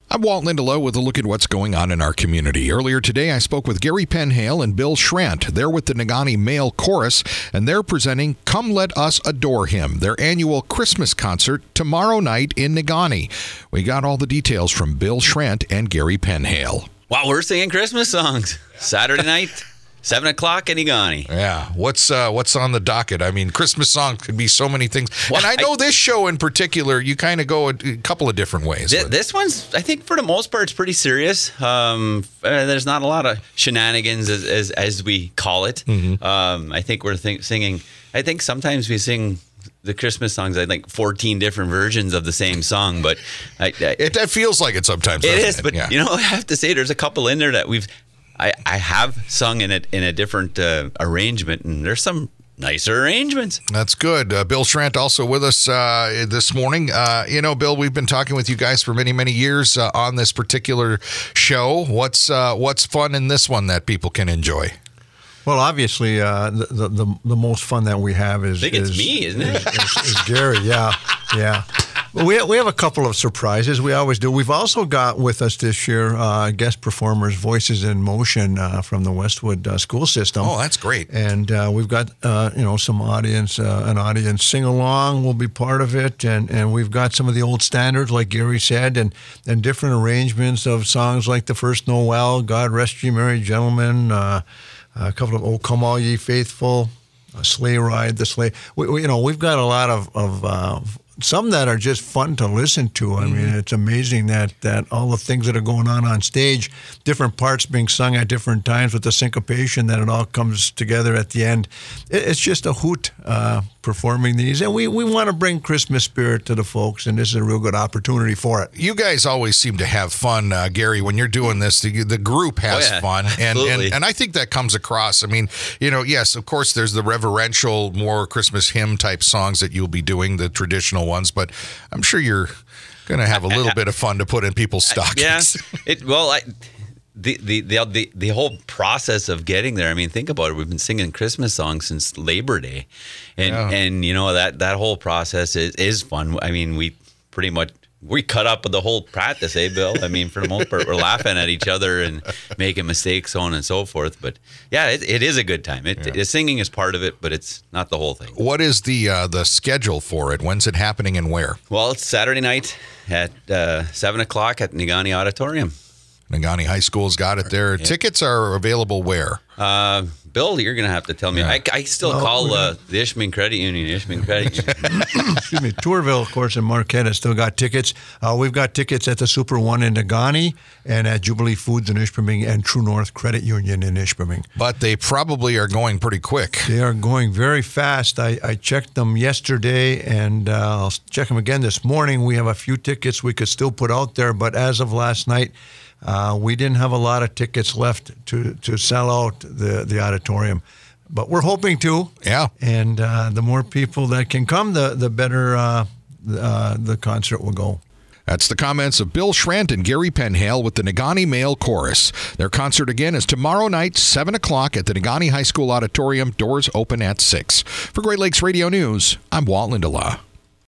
I'm Walt Lindelof with a look at what's going on in our community. Earlier today, I spoke with Gary Penhale and Bill Schrant. They're with the Negaunee Male Chorus, and they're presenting Come Let Us Adore Him, their annual Christmas concert tomorrow night in Negaunee. We got all the details from Bill Schrant and Gary Penhale. Wow, we're singing Christmas songs Saturday night. 7 o'clock in Negaunee. Yeah. What's on the docket? I mean, Christmas songs could be so many things. Well, and I know this show in particular, you kind of go a couple of different ways. This one's, I think, for the most part, it's pretty serious. There's not a lot of shenanigans, as we call it. Mm-hmm. I think we're singing. I think sometimes we sing the Christmas songs, I think 14 different versions of the same song, but it feels like it sometimes. It is, but yeah. I have to say, there's a couple in there that I have sung in a different arrangement, and there's some nicer arrangements. That's good. Bill Schrant also with us this morning. Bill, we've been talking with you guys for many, many years on this particular show. What's fun in this one that people can enjoy? Well, obviously, the most fun that we have is... I think it's me, isn't it? is Gary, yeah. We have a couple of surprises. We always do. We've also got with us this year guest performers, Voices in Motion from the Westwood school system. Oh, that's great. And we've got some audience, an audience sing along will be part of it, and we've got some of the old standards, like Gary said, and different arrangements of songs like The First Noel, God Rest Ye Merry Gentlemen, a couple of "Oh Come All Ye Faithful," a Sleigh Ride, the Sleigh. We've got a lot of some that are just fun to listen to. I mean, it's amazing that all the things that are going on stage, different parts being sung at different times with the syncopation, that it all comes together at the end. It's just a hoot performing these. And we want to bring Christmas spirit to the folks, and this is a real good opportunity for it. You guys always seem to have fun, Gary, when you're doing this. The group has fun. And I think that comes across. I mean, yes, of course, there's the reverential, more Christmas hymn type songs that you'll be doing, the traditional ones, but I'm sure you're going to have a little bit of fun to put in people's stockings. The whole process of getting there. I mean, think about it. We've been singing Christmas songs since Labor Day, and that whole process is fun. I mean, we cut up with the whole practice, Bill? I mean, for the most part, we're laughing at each other and making mistakes, so on and so forth. But yeah, it is a good time. Singing is part of it, but it's not the whole thing. What is the schedule for it? When's it happening and where? Well, it's Saturday night at 7 o'clock at Negaunee Auditorium. Negaunee High School's got it there. Yeah. Tickets are available where? Bill, you're going to have to tell me. Yeah. I still call the Ishpeming Credit Union. Excuse me. Tourville, of course, and Marquette has still got tickets. We've got tickets at the Super One in Negaunee and at Jubilee Foods in Ishpeming and True North Credit Union in Ishpeming. But they probably are going pretty quick. They are going very fast. I checked them yesterday, and I'll check them again this morning. We have a few tickets we could still put out there, but as of last night, we didn't have a lot of tickets left to sell out the auditorium, but we're hoping to. Yeah. And the more people that can come, the better the concert will go. That's the comments of Bill Schrant and Gary Penhale with the Negaunee Male Chorus. Their concert again is tomorrow night, 7 o'clock at the Negaunee High School Auditorium. Doors open at 6. For Great Lakes Radio News, I'm Walt Lindelof.